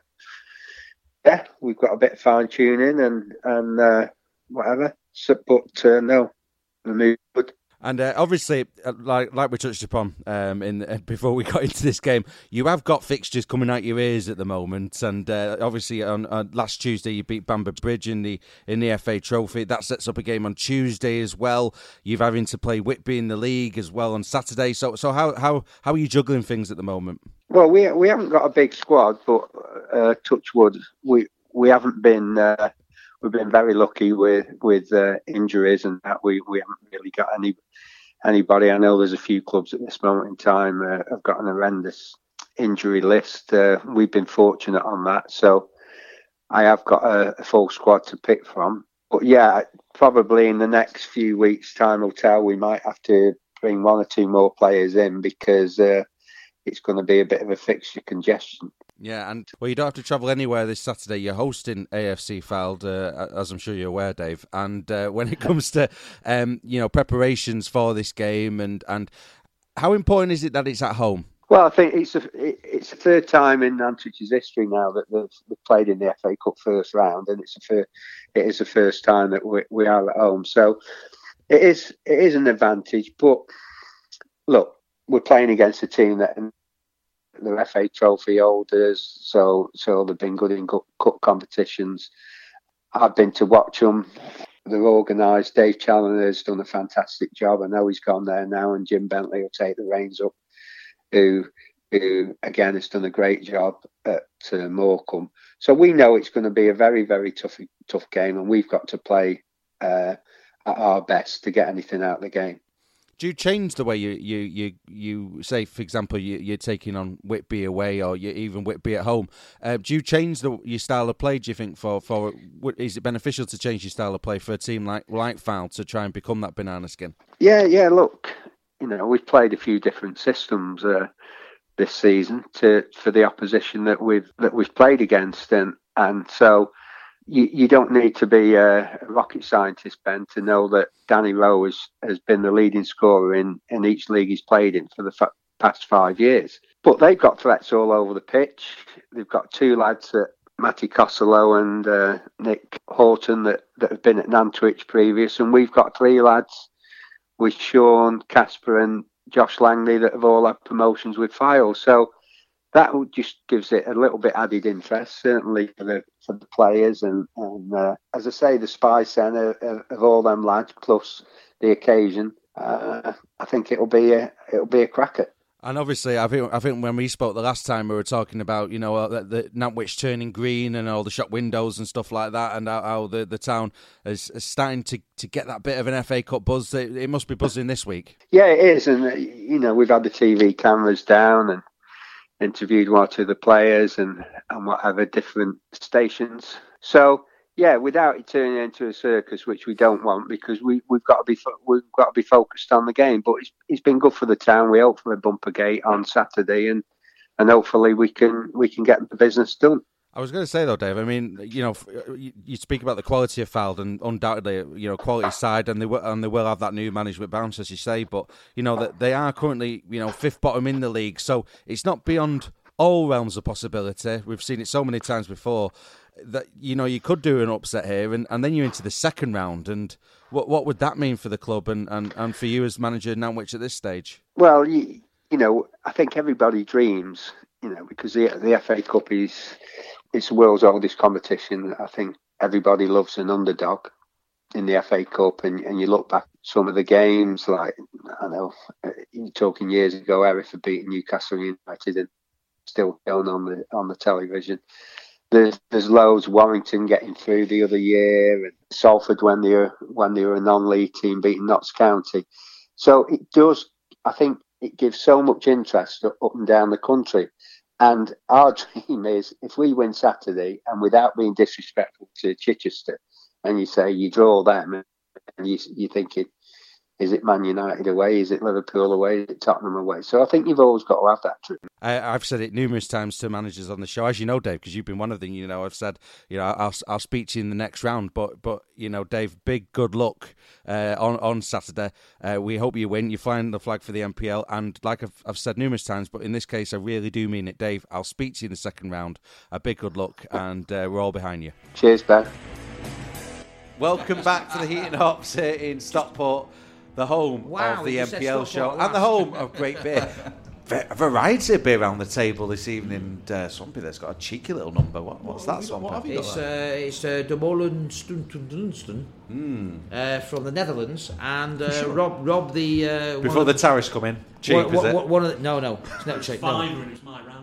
yeah, we've got a bit of fine tuning and whatever. So, but no, the mood good. And obviously, like we touched upon before we got into this game, you have got fixtures coming out your ears at the moment. And obviously, on last Tuesday, you beat Bamber Bridge in the FA Trophy. That sets up a game on Tuesday as well. You're having to play Whitby in the league as well on Saturday. So how are you juggling things at the moment? Well, we haven't got a big squad, but touch wood, we haven't been. We've been very lucky with injuries and that. We haven't really got anybody. I know there's a few clubs at this moment in time have got an horrendous injury list. We've been fortunate on that, so I have got a full squad to pick from. But yeah, probably in the next few weeks' time will tell. We might have to bring one or two more players in because it's going to be a bit of a fixture congestion. Yeah, and well, you don't have to travel anywhere this Saturday. You're hosting AFC Fylde, as I'm sure you're aware, Dave. And when it comes to preparations for this game, and how important is it that it's at home? Well, I think it's the third time in Nantwich's history now that they've played in the FA Cup first round, and it is the first time that we are at home. So it is an advantage. But look, we're playing against a team that they're FA Trophy holders, so they've been good in cup competitions. I've been to watch them. They're organised. Dave Challoner's done a fantastic job. I know he's gone there now, and Jim Bentley will take the reins up, who again has done a great job at Morecambe. So we know it's going to be a very, very tough game, and we've got to play at our best to get anything out of the game. Do you change the way you say, for example, you're taking on Whitby away or even Whitby at home? Do you change your style of play, do you think, for is it beneficial to change your style of play for a team like Fylde to try and become that banana skin? Yeah, look, we've played a few different systems this season for the opposition that we've played against, and so you don't need to be a rocket scientist, Ben, to know that Danny Rowe has been the leading scorer in each league he's played in for the past 5 years. But they've got threats all over the pitch. They've got two lads, Matty Costello and Nick Horton, that have been at Nantwich previous, and we've got three lads with Sean, Casper and Josh Langley that have all had promotions with Fylde. So that just gives it a little bit added interest, certainly for the players, and as I say, the spice then of all them lads plus the occasion. I think it'll be a cracker. And obviously, I think when we spoke the last time, we were talking about the Nantwich turning green and all the shop windows and stuff like that, and how the town is starting to get that bit of an FA Cup buzz. It must be buzzing this week. Yeah, it is, and we've had the TV cameras down and interviewed one or two of the players and whatever different stations. So yeah, without it turning into a circus, which we don't want, because we've got to be focused on the game. But it's been good for the town. We hope for a bumper gate on Saturday, and hopefully we can get the business done. I was going to say though, Dave. I mean, you speak about the quality of Fylde, and undoubtedly, quality side, and they will have that new management bounce, as you say. But that they are currently, fifth bottom in the league, so it's not beyond all realms of possibility. We've seen it so many times before that you could do an upset here, and then you're into the second round. And what would that mean for the club and for you as manager of Nantwich at this stage? Well, I think everybody dreams, because the FA Cup it's the world's oldest competition. I think everybody loves an underdog in the FA Cup, and you look back at some of the games, like, I know, you're talking years ago, Erith had beaten Newcastle United and still going on the television. there's loads. Warrington getting through the other year, and Salford when they were a non-league team beating Notts County. So it does. I think it gives so much interest up and down the country. And our dream is if we win Saturday, and without being disrespectful to Chichester, and you say you draw them, and you're thinking, is it Man United away? Is it Liverpool away? Is it Tottenham away? So I think you've always got to have that dream. I've said it numerous times to managers on the show, as you know, Dave, because you've been one of them. I've said, I'll speak to you in the next round. But Dave, big good luck on Saturday. We hope you win. You're flying the flag for the MPL, and like I've said numerous times, but in this case, I really do mean it, Dave. I'll speak to you in the second round. A big good luck, and we're all behind you. Cheers, Ben. Welcome back to the Heat and Hops here in Stockport, the home of the MPL show and the home of great beer. A variety of beer around the table this evening. Swampy there's got a cheeky little number. What's that, Swampy? It's De Molen Stuntunsten from the Netherlands, and Rob the before the tariffs come in. Cheap, is it? No, it's not cheap. Fiver and it's my round.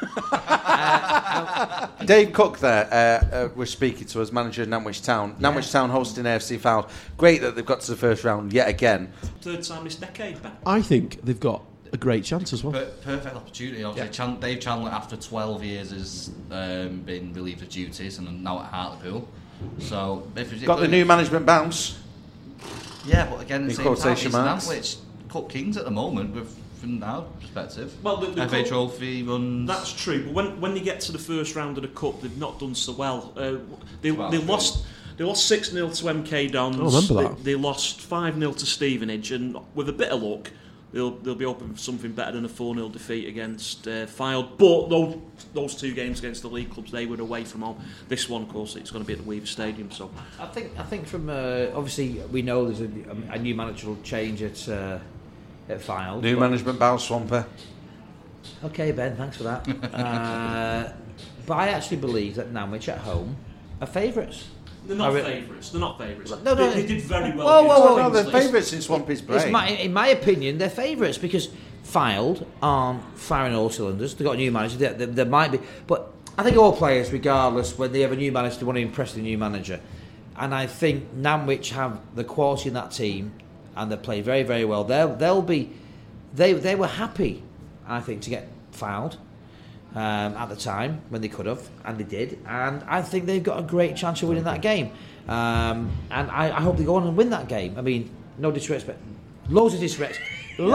Dave Cook there was speaking to us, manager of Nantwich Town. Yeah. Nantwich Town hosting AFC Fylde. Great that they've got to the first round yet again. Third time this decade, Ben. I think they've got a great chance as well. Perfect opportunity. Obviously, Dave Chandler, after 12 years, has been relieved of duties and now at Hartlepool. So got the new management bounce. Yeah, but again, in quotation marks, Nantwich Cup Kings at the moment from our perspective. Well, the FA Trophy runs. That's true, but when they get to the first round of the cup, they've not done so well. They lost 6-0 to MK Dons. I remember that. They lost 5-0 to Stevenage, and with a bit of luck, they'll be hoping for something better than a 4-0 defeat against Fylde. But those two games against the league clubs, they were away from home. This one, of course, it's going to be at the Weaver Stadium. So I think from obviously we know there's a new managerial change at Fylde. New management bounce, Swampy. Okay, Ben, thanks for that. But I actually believe that Nantwich at home are favourites. They're not favourites. They're not favourites. No, they did very well. Whoa. They're favourites in Swampy's brain. In my opinion, they're favourites because Fylde aren't firing all cylinders. They've got a new manager. There might be, but I think all players, regardless, when they have a new manager, they want to impress the new manager. And I think Nantwich have the quality in that team, and they play very, very well. They were happy, I think, to get Fylde. At the time when they could have, and they did, and I think they've got a great chance of winning that game, and I hope they go on and win that game. I mean, no disrespect, loads of disrespect to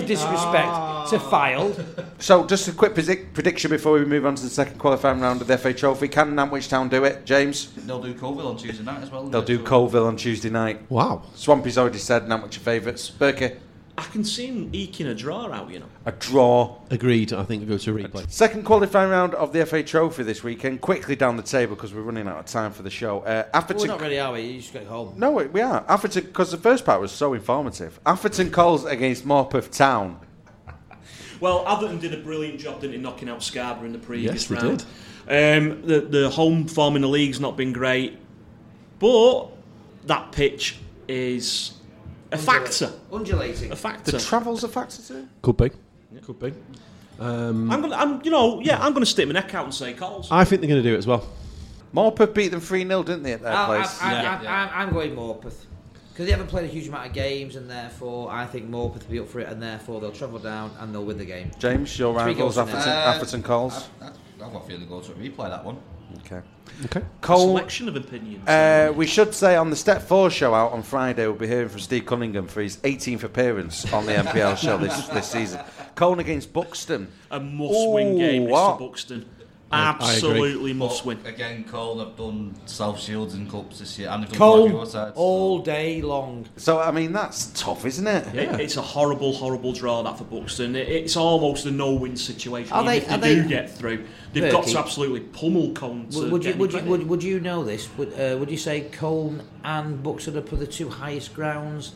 Fylde. So just a quick prediction before we move on to the second qualifying round of the FA Trophy. Can Nantwich Town do it, James? They'll do Colville on Tuesday night as well. They'll do Colville on Tuesday night. Wow. Swampy's already said Nantwich are favourites. Berkey? I can see him eking a draw out, A draw. Agreed. I think we'll go to a replay. Second qualifying round of the FA Trophy this weekend. Quickly down the table because we're running out of time for the show. We're not ready, are we? You just get home. No, we are. Atherton, because the first part was so informative. Atherton Coles against Morpeth Town. Well, Atherton did a brilliant job, didn't he, knocking out Scarborough in the previous round. Did. The home form in the league's not been great, but that pitch is a factor. Undulating. A factor. The travel's a factor too? Could be. Could be. I'm gonna stick my neck out and say Coles. I think they're going to do it as well. Morpeth beat them 3-0, didn't they, at their place? I'm going Morpeth. Because they haven't played a huge amount of games, and therefore I think Morpeth will be up for it, and therefore they'll travel down and they'll win the game. James, your rivals, Atherton Coles? I've got a feeling go to replay that one. Okay. Cole, selection of opinions. We should say on the Step 4 show out on Friday, we'll be hearing from Steve Cunningham for his 18th appearance on the MPL show this season. Colne against Buxton. A must-win game, Mr. Buxton. Absolutely must win. Again, Colne have done South Shields and Cups this year, and they've done Colne all day long. So I mean that's tough, isn't it? Yeah. It's a horrible draw that for Buxton. It's almost a no-win situation. If they do get through, they've got to absolutely pummel Colne. Would you know this? Would you say Colne and Buxton are the two highest grounds?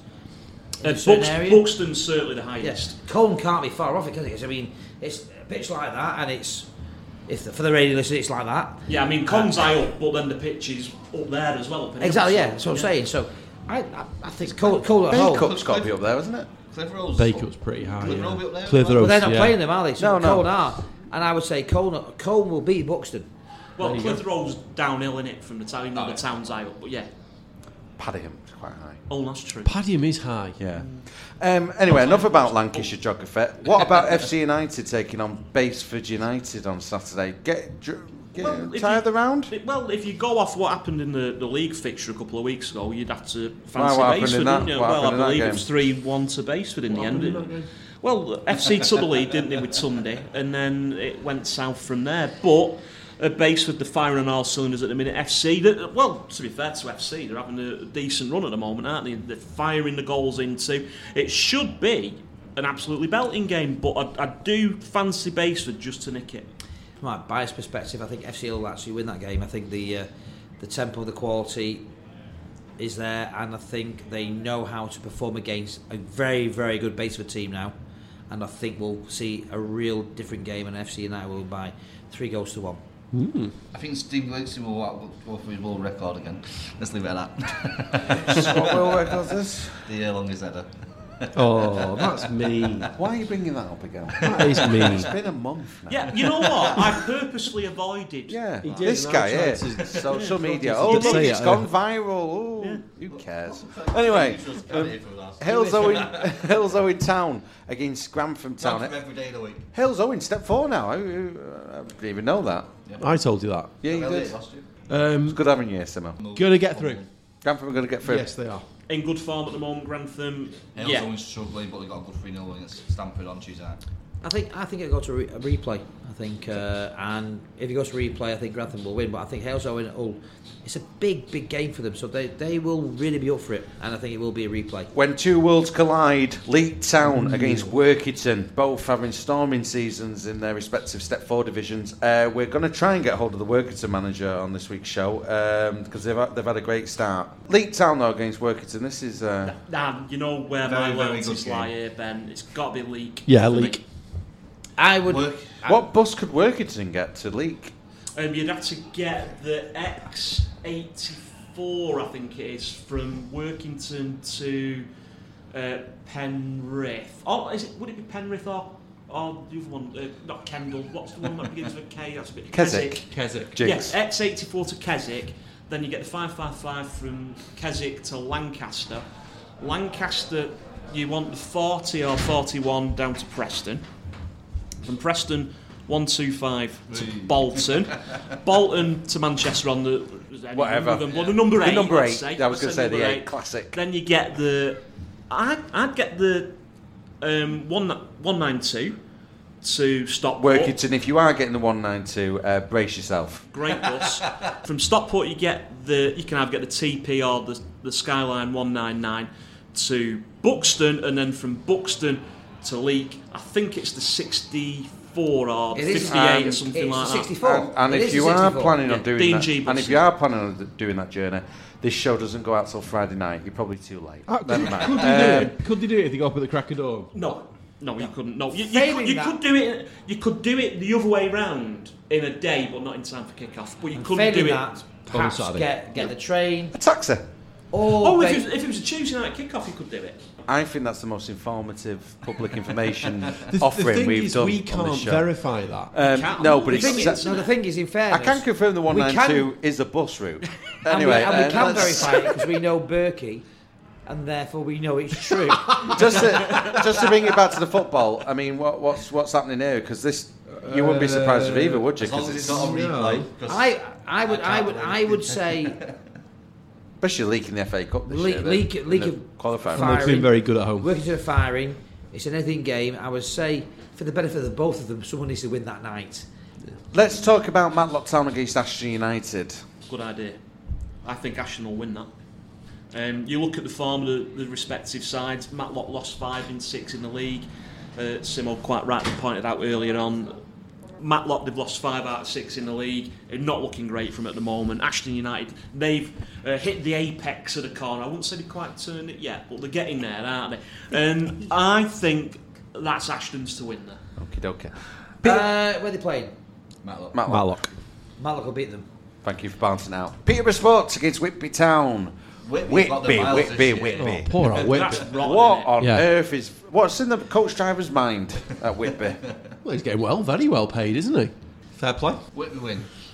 Buxton's certainly the highest. Yes. Colne can't be far off it, can it? I mean, it's a pitch like that, and it's. For the radio listener, it's like that. Yeah, I mean, Colne's high up, but then the pitch is up there as well. Exactly, yeah, that's what I'm saying. So, I think Colne at home. Baycup's got to be up there, isn't it? Baycup's pretty high. Clitheroe will be up there. But they're not playing them, are they? So No. Colne are. And I would say Colne will beat Buxton. Well, There you go. Clitheroe's downhill in it from the town, the town's high up, but yeah. Paddingham's quite high. Oh, that's true. Padiham is high. Yeah. Anyway, enough about Lancashire geography. What about FC United taking on Baseford United on Saturday? Well, Tie of the round? Well, if you go off what happened in the league fixture a couple of weeks ago, you'd have to fancy what happened Baseford, in that- wouldn't you? what Well, I happened in that believe it game? was 3-1 to Baseford in the end. Well, FC took the lead, didn't they, with Sunday, and then it went south from there. But at Baseford, they're firing on all cylinders at the minute. FC, well, to be fair to FC, they're having a decent run at the moment, aren't they? They're firing the goals into. It should be an absolutely belting game, but I do fancy Baseford just to nick it. From my bias perspective, I think FC will actually win that game. I think the tempo, the quality is there, and I think they know how to perform against a very, very good Baseford team now. And I think we'll see a real different game, and FC United will win by 3-1. I think Steve Gleason will go for his world record again. Let's leave it at that. What will work on this? The longest header. Oh, that's mean. Why are you bringing that up again? That is mean. It's been a month now. Yeah, you know what? I purposely avoided. Yeah, He did, this and I guy tried here, to- social media. to Oh, look, say it's it, gone viral. Oh, who cares? Anyway, Hills Owen Town against Grantham Town. Every day of the week. Hills Owen, step 4 now. I didn't even know that. I told you that. Yeah, you Well, did. they lost you. It's good having you here, Simo. Gonna get through. Grantham are going to get through. Yes, they are. In good form at the moment, Grantham. Hale's Yeah. always struggling, but they got a good 3-0 against Stamford on Tuesday night. I think it'll go to a replay. I think, and if it goes to replay, I think Grantham will win. But I think Hales Owen, it's a big game for them, so they will really be up for it. And I think it will be a replay. When two worlds collide, Leek Town against Workington, both having storming seasons in their respective Step 4 divisions. We're going to try and get hold of the Workington manager on this week's show because they've had a great start. Leek Town, though, against Workington, this is... You know where Very, my very loyalties good lie game. here, Ben. It's got to be Leek. Yeah, for me. Leek. I would. What bus could Workington get to Leek? You'd have to get the X84, I think it is, from Workington to Penrith. Oh, would it be Penrith or the other one? Not Kendal. What's the one that begins with a K? That's a bit Keswick. Keswick. Yes, X84 to Keswick. Then you get the 555 from Keswick to Lancaster. Lancaster, you want the 40 or 41 down to Preston. From Preston, 125 to Bolton. Bolton to Manchester on the... Whatever. Well, the number 8. The number let's 8. say. I was going to say Number the 8. Classic. Then you get the... I'd get the 192 to Stockport. Workington, if you are getting the 192, brace yourself. Great bus. From Stockport, you can either get the TP or the Skyline 199 to Buxton, and then from Buxton to Leek, I think it's the 64 or the 58 or something like that. 64. And It if is you the are 64. planning on Yeah, doing D&G that, and if you are planning on doing that journey, this show doesn't go out till Friday night. You're probably too late. Never mind. Could they do it if they go up at the crack of dawn? No, you couldn't. No, you Failing that- could do it. You could do it the other way round in a day, but not in time for kick-off. But you couldn't Failing do it. that, perhaps Saturday. get the train. A taxi. Oh, if it was a Tuesday night kick-off, you could do it. I think that's the most informative public information The offering thing we've is, done we on can't this show. verify that. can't. No, but The it's... thing is- The thing is, in I fairness, can confirm the 192 is a bus route. Anyway, and we can let's- verify it because we know Berkey, and therefore we know it's true. just to bring it back to the football. I mean, what's happening here? Because this, you wouldn't be surprised with either, would you? As long Because as it's not a replay. 'cause I would say especially leaking the FA Cup this year. Leak in the of qualifying. fire. They've been very good at home. working to a firing. It's an anything game. I would say, for the benefit of the both of them, someone needs to win that night. Let's talk about Matlock Town against Ashton United. Good idea. I think Ashton will win that. You look at the form of the respective sides. Matlock lost 5 in 6 in the league. Simo quite rightly pointed out earlier on. Matlock, they've lost 5 out of 6 in the league. They're not looking great for them at the moment. Ashton United, they've hit the apex of the corner. I wouldn't say they've quite turned it yet, but they're getting there, aren't they? And I think that's Ashton's to win there. Okay. Where are they playing? Matlock. Matlock. Matlock will beat them. Thank you for bouncing out. Peterborough Sports against Whitby Town. Whitby's got the miles this year. Whitby. Oh, poor old That's Whitby. rotten, What innit? on Yeah. earth is... What's in the coach driver's mind at Whitby? Well, he's getting very well paid, isn't he? Fair play. Whitby win.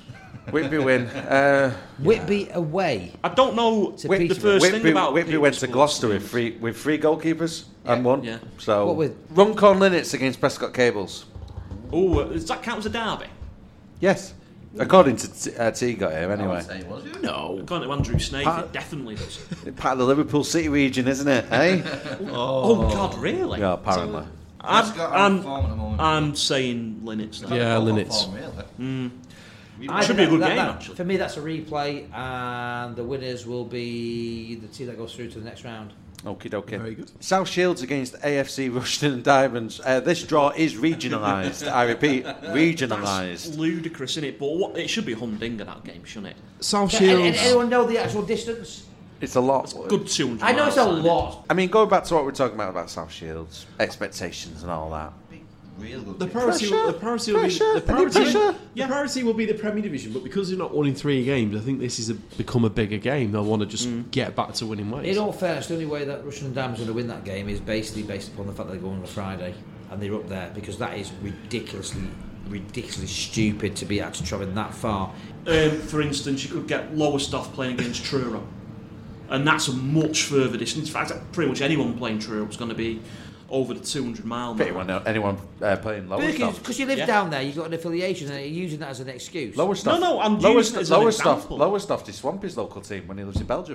Whitby win. Whitby away. I don't know the Peterborough. first thing about Whitby went to Peterborough Gloucester games. with three goalkeepers and one. Yeah. So What with- Runcorn Linnets against Prescott Cables. Oh, does that count as a derby? Yes, according to T got here I anyway. would say, was it? No. According to Andrew Snaith, Ah. it definitely does. Part of the Liverpool City region, isn't it? Eh? Oh, God, really? Yeah, apparently. Prescott out of form at the moment. I'm saying Linnets. Then. Yeah, Out of Linnets. form, really. I Should think be a good that- game, that- actually. For me, that's a replay, and the winners will be the team that goes through to the next round. Okie dokie. Very good. South Shields against AFC Rushden and Diamonds. This draw is regionalised. I repeat, regionalised. That's ludicrous, isn't it? But it should be Humdinger, that game, shouldn't it? South Can Shields. anyone know the actual distance? It's a lot. Good 200 I know it's a miles, isn't it? lot. I mean, going back to what we're talking about South Shields, expectations and all that. Real good. The game. priority, Pressure, the priority will be pressure, the priority, pressure. the priority will be the Premier Division, but because they're not winning 3 games, I think this is become a bigger game. They'll want to just get back to winning ways. In all fairness, the only way that Russian and Diamonds are going to win that game is basically based upon the fact that they go on a Friday and they're up there, because that is ridiculously stupid to be actually travelling that far. For instance, you could get Lowestoft playing against Truro, and that's a much further distance. In fact, pretty much anyone playing Truro is going to be over the 200 mile mark. Anyone playing Lowestoft. Because you live Yeah. down there, you've got an affiliation, and you're using that as an excuse. Lowestoft. No, I'm using it as an example. Lowestoft is Swampy's local team when he lives in Belgium.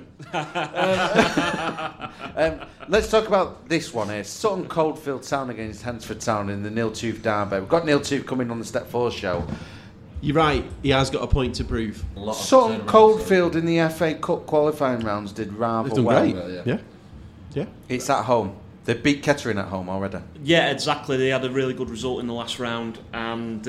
Let's talk about this one here. Sutton Coldfield Town against Hensford Town in the Neil Tooth derby. We've got Neil Tooth coming on the Step 4 show. You're right. He has got a point to prove. A lot of Sutton turnarounds, Coldfield in the FA Cup qualifying rounds did rather They've done well. great. Well, Yeah. Yeah. It's at home. They beat Kettering at home already. Yeah, exactly. They had a really good result in the last round, and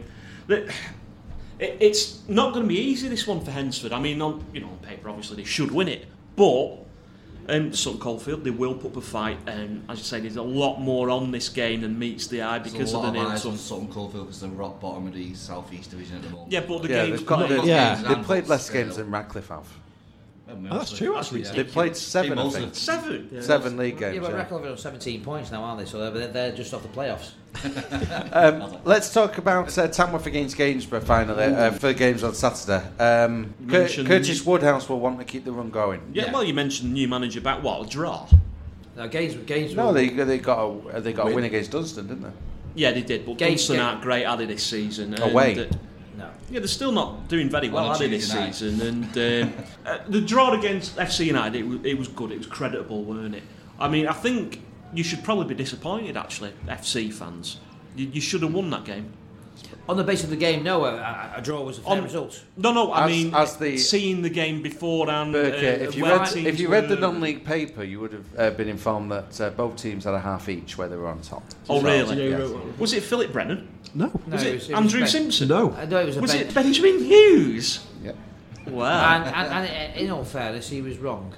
it's not going to be easy, this one, for Hensford. I mean, on paper, obviously they should win it, but Sutton Coldfield, they will put up a fight. And as you say, there's a lot more on this game than meets the eye because of the names nails. on Sutton Coldfield because they're rock bottom of the South East Division at the moment. Yeah, but the Yeah, game's they've got good. they've played less games than Radcliffe have. that's true, actually. They've played 7, I think. 7. 7 league games. Yeah, but yeah. Radcliffe are on 17 points now, aren't they? So they're just off the playoffs. Let's talk about Tamworth against Gainsborough finally for games on Saturday. mentioned- Curtis Woodhouse will want to keep the run going. Yeah, well, you mentioned the new manager back. What, a draw? Now, Gainsborough. No, they got a win against Dunstan, didn't they? Yeah, they did, but Dunstan aren't great, are they, this season? And, Away. No. Yeah, they're still not doing very well, Well, are they, this Tuesday night. season? And the draw against FC United, it was good, it was creditable, weren't it? I mean, I think you should probably be disappointed, actually, FC fans. You should have won that game. On the basis of the game, no, a draw was a fair result. No, I mean, as seeing the game beforehand. Burke, if you where read teams the were- non-league paper, you would have been informed that both teams had a half each where they were on top. Oh, really? Yes. Was it Philip Brennan? No. Was No, it, was Andrew Ben. Simpson? No. I know it was a Was Ben- it Benjamin Hughes? Yeah. Wow. And in all fairness, he was wrong.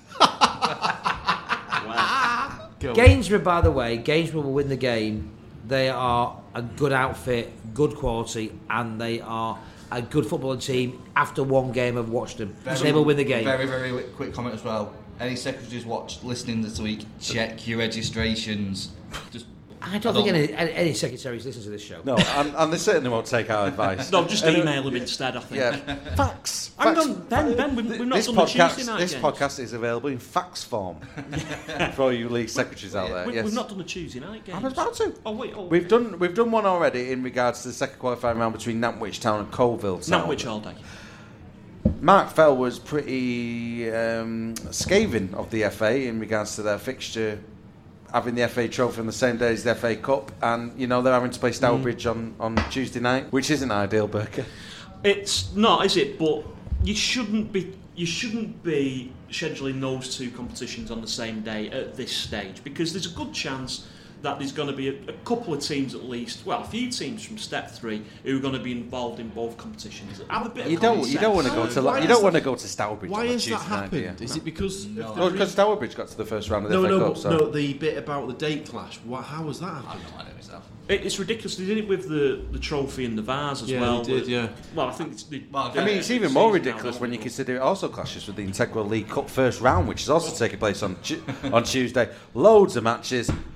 Wow. Gainsborough, by the way, Gainsborough will win the game. They are a good outfit, good quality, and they are a good footballing team. After one game, I've watched them. They will win the game. Very, very quick comment as well. Any secretaries listening this week, check your registrations. Just I don't think any secretaries listen to this show. No, and they certainly won't take our advice. No, just email him instead, I think. Yeah, facts. Hang Facts. on, Ben, we've not This done the Tuesday night This games. podcast is available in fax form for all you league secretaries out there. Yes. We've not done the Tuesday night games. I was about to. Oh, wait. Oh. We've done one already in regards to the second qualifying round between Nantwich Town and Colville Town. Nantwich all day. Mark Fell was pretty scathing of the FA in regards to their fixture, having the FA Trophy on the same day as the FA Cup, and they're having to play Stourbridge on Tuesday night, which isn't ideal, Burke. It's not, is it? But you shouldn't be scheduling those two competitions on the same day at this stage, because there's a good chance that there's going to be a couple of teams at least, well, a few teams from Step 3 who are going to be involved in both competitions. Have a bit of You common don't want to sense. go to Stourbridge. Why on a has that Tuesday night, do you? happened? Is it because... Well, because Stourbridge got to the first round of the FA Cup. So. No, the bit about the date clash. How was that I happened? have no idea myself. It's ridiculous. They did it with the trophy and the vase as Yeah, well. they did, yeah. Well, I think it's... I mean, it's even more ridiculous when you consider it also clashes with the Integral League Cup first round, which is also taking place on Tuesday. Loads of matches.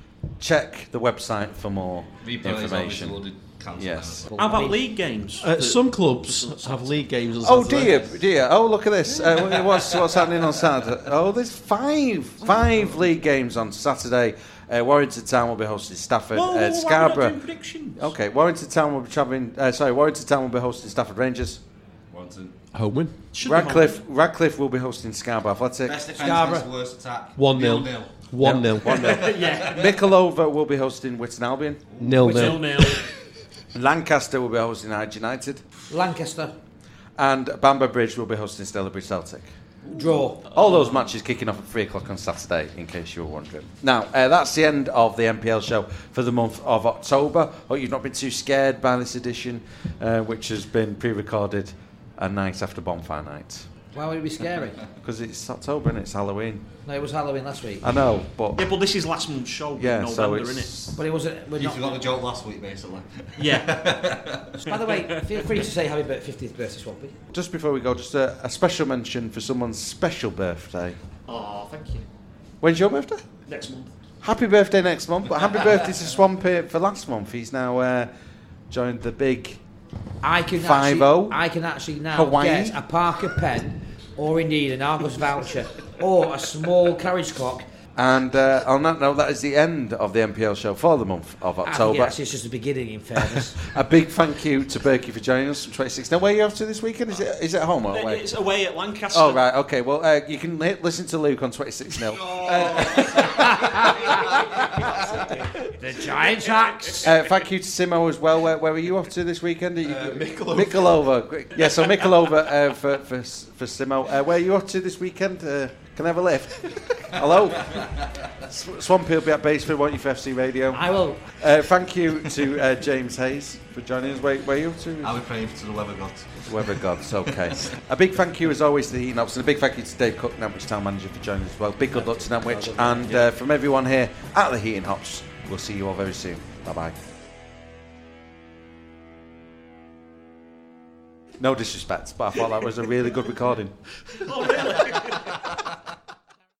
check the website for more information. Yes. How about league games? Some clubs have league games on Oh Saturday. dear! Oh, look at this. What's happening on Saturday? Oh, there's five league games on Saturday. Warrington Town will be hosting Stafford. Scarborough. Doing predictions? Okay, Warrington Town will be travelling. Warrington Town will be hosting Stafford Rangers. Warrington. Home win. Radcliffe will be hosting Scarborough Athletic. Best defence Scarborough. against the worst attack. 1-0. 1-0. 1-0. Yeah. Micklehove will be hosting Witton Albion. 0-0. 0-0. Lancaster will be hosting Hyde United. Lancaster. And Bamber Bridge will be hosting Stalybridge Celtic. Draw. All those matches kicking off at 3 o'clock on Saturday, in case you were wondering. Now, that's the end of the NPL show for the month of October. Hope you've not been too scared by this edition, which has been pre-recorded a night after Bonfire Night. Why would it be scary? Because it's October and it's Halloween. No, it was Halloween last week. I know, but... Yeah, but this is last month's show. Yeah, so November, it's... innit? But it wasn't. You forgot the joke last week, basically. Yeah. By the way, feel free to say happy 50th birthday, Swampy. Just before we go, just a special mention for someone's special birthday. Oh, thank you. When's your birthday? Next month. Happy birthday next month, but happy birthday to Swampy for last month. He's now joined the big... I can 5-0. actually now Hawaii. get a Parker pen, or indeed an Argos voucher, or a small carriage clock. And on that note, that is the end of the NPL show for the month of October. Actually, it's just the beginning, in fairness. A big thank you to Berkey for joining us from 26. Now, where are you off to this weekend? Is it home or away? It's away at Lancaster. Oh, right, okay. Well, you can listen to Luke on 26-0. The Giants axe. Thank you to Simo as well. Where are you off to this weekend? Micklehove. Yeah, so Micklehove for Simo. Where are you off to this weekend? Can I have a lift? Hello? Swampy will be at Baseford, won't you, for FC Radio? I will. Thank you to James Hayes for joining us. Where are you up to? I'll be praying to the weather gods. Weather gods, okay. A big thank you, as always, to the Heating Ops, and a big thank you to Dave Cook, Nantwich Town Manager, for joining us as well. Big good luck to Nantwich, and from everyone here at the Heating Ops, we'll see you all very soon. Bye-bye. No disrespect, but I thought that was a really good recording. Oh, really?